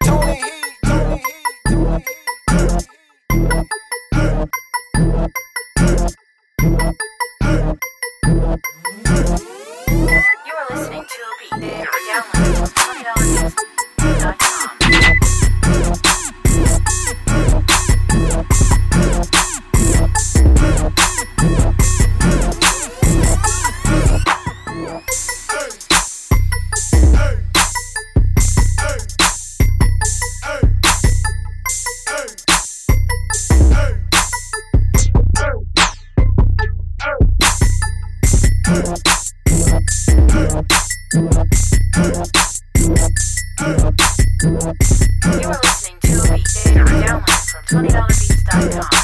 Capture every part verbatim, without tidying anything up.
Tony Heat, Tony Heat, Tony You are listening to a beat. They are downloaded from twenty dollars dot com. You are listening to a beat. They are downloaded from twenty dollars beats dot com.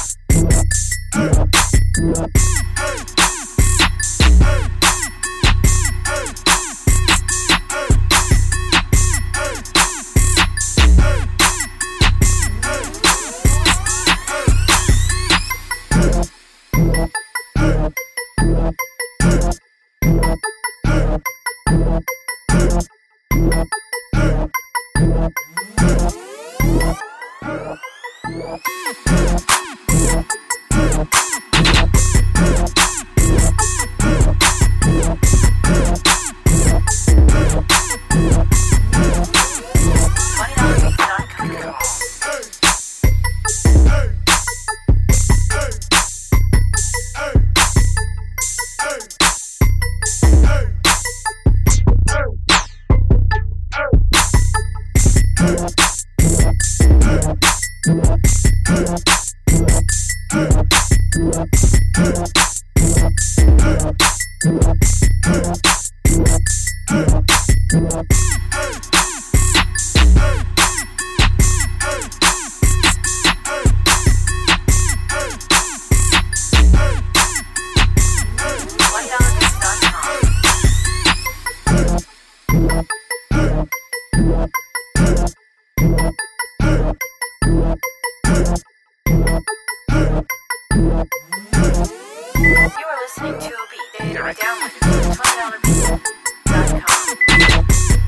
You are listening to a beat. They are downloaded from twenty dollars beats dot com.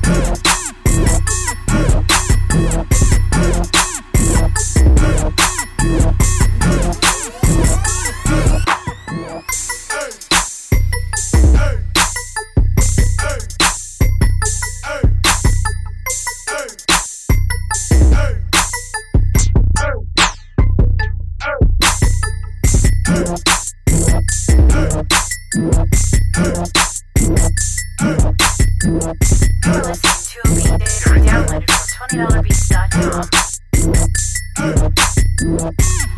You are listening to a beat. They are downloaded from twenty dollars beats dot com.